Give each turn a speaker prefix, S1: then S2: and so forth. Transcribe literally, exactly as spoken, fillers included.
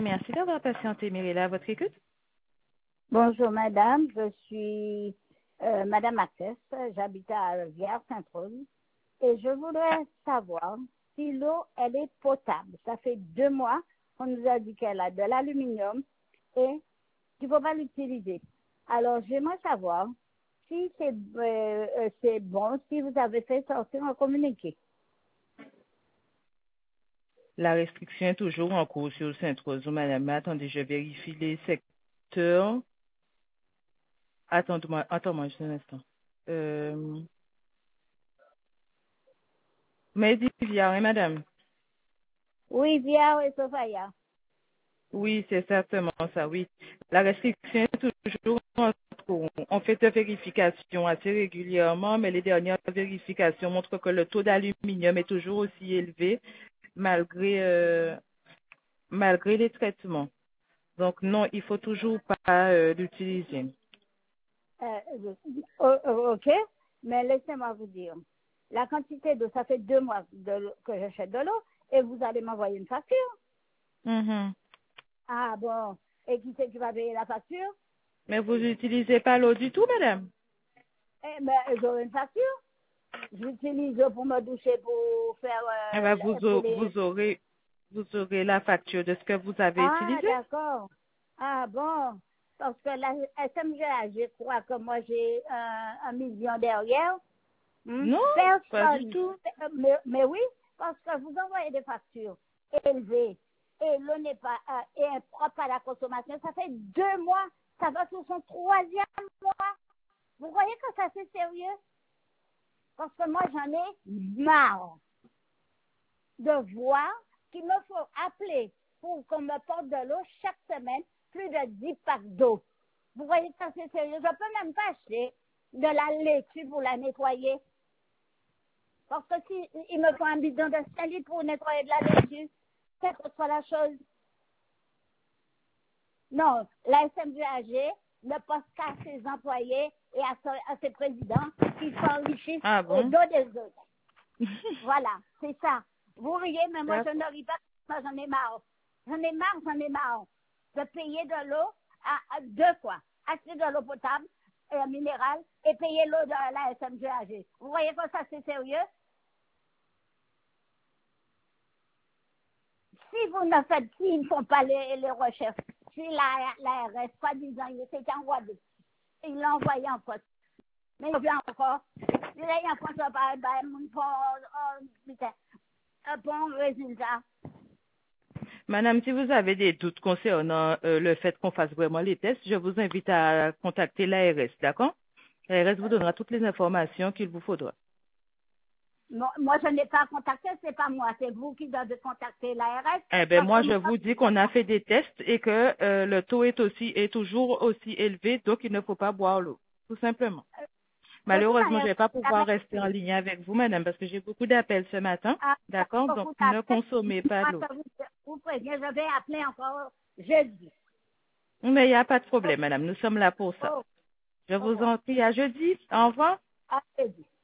S1: Merci d'avoir patienté, Mirella. À votre écoute?
S2: Bonjour madame, je suis euh, madame Access, j'habite à Rivière-Sainte-Rose et je voudrais savoir si l'eau elle est potable. Ça fait deux mois qu'on nous a dit qu'elle a de l'aluminium et qu'il ne faut pas l'utiliser. Alors j'aimerais savoir si c'est euh, euh, c'est bon, si vous avez fait sortir un communiqué.
S1: La restriction est toujours en cours sur Sainte-Rose, madame. Attendez, je vérifie les secteurs. Attendez-moi, attends-moi juste un instant. Euh... Mais Divya, hein, madame?
S2: Oui, Via et Sophia.
S1: Oui, c'est certainement ça, oui. La restriction est toujours en cours. On fait des vérifications assez régulièrement, mais les dernières vérifications montrent que le taux d'aluminium est toujours aussi élevé malgré, euh, malgré les traitements. Donc non, il faut toujours pas euh, l'utiliser.
S2: Euh, euh, euh, ok, mais laissez-moi vous dire. La quantité d'eau, ça fait deux mois de l'eau- que j'achète de l'eau et vous allez m'envoyer une facture.
S1: Mhm.
S2: Ah bon, et qui c'est qui va payer la facture?
S1: Mais vous n'utilisez pas l'eau du tout, madame?
S2: Eh ben, j'aurai une facture. J'utilise l'eau pour me doucher, pour faire,
S1: Eh ben,
S2: euh,
S1: vous,
S2: pour
S1: au-
S2: les...
S1: vous aurez vous aurez la facture de ce que vous avez
S2: Ah,
S1: utilisé.
S2: d'accord. Ah bon, parce que la S M G A, je crois que moi j'ai un, un million derrière. Hmm?
S1: Non, pas du
S2: Personne.
S1: tout.
S2: Euh, Mais, mais oui, parce que vous envoyez des factures élevées et l'eau n'est pas euh, est propre à la consommation. Ça fait deux mois, ça va sur son troisième mois. Vous voyez que ça c'est sérieux? Parce que moi j'en ai marre de voir qu'il me faut appeler pour qu'on me porte de l'eau chaque semaine, plus de dix packs d'eau. Vous voyez que ça c'est sérieux? Je peux même pas acheter de la laitue pour la nettoyer. Parce que si il me faut un bidon de cinq litres pour nettoyer de la laitue, c'est que soit la chose. Non, la S M G A G ne passe qu'à ses employés et à, son- à ses présidents qui s'enrichissent
S1: Ah
S2: au
S1: bon?
S2: dos des autres. Voilà, c'est ça. Vous riez, mais moi je
S1: D'accord.
S2: ne ris pas, moi j'en ai marre. J'en ai marre, j'en ai marre de payer de l'eau à, à deux fois. Acheter de l'eau potable, euh, minérale, et payer l'eau de la S M G A G. Vous voyez que ça c'est sérieux? Si vous ne faites, s'ils ne font pas les, les recherches, si la, la R S, soi-disant, il était en Guadeloupe, il l'a envoyé en poste. Mais il vient encore. Il est en poste, par un bon résultat.
S1: Madame, si vous avez des doutes concernant euh, le fait qu'on fasse vraiment les tests, je vous invite à contacter l'A R S, d'accord? L'A R S vous donnera toutes les informations qu'il vous faudra.
S2: Moi, moi, je n'ai pas contacté, c'est pas moi, c'est vous qui devez contacter l'A R S.
S1: Eh ben
S2: Parce
S1: moi,
S2: que
S1: je
S2: moi,
S1: vous dis qu'on a fait des tests et que euh, le taux est aussi est toujours aussi élevé, donc il ne faut pas boire l'eau, tout simplement.
S2: de toute
S1: Malheureusement, je
S2: manière,
S1: ne vais pas
S2: la
S1: pouvoir rester en ligne avec vous, madame, parce que j'ai beaucoup d'appels ce matin,
S2: à
S1: d'accord? Donc,
S2: beaucoup
S1: ne
S2: d'appels,
S1: consommez pas
S2: moi,
S1: l'eau.
S2: je vous, vous préviens, je vais appeler encore jeudi.
S1: Mais il n'y a pas de
S2: Oh,
S1: problème, madame, nous sommes là pour ça.
S2: oh,
S1: Je vous
S2: oh,
S1: en prie, à jeudi. Au revoir.
S2: à jeudi.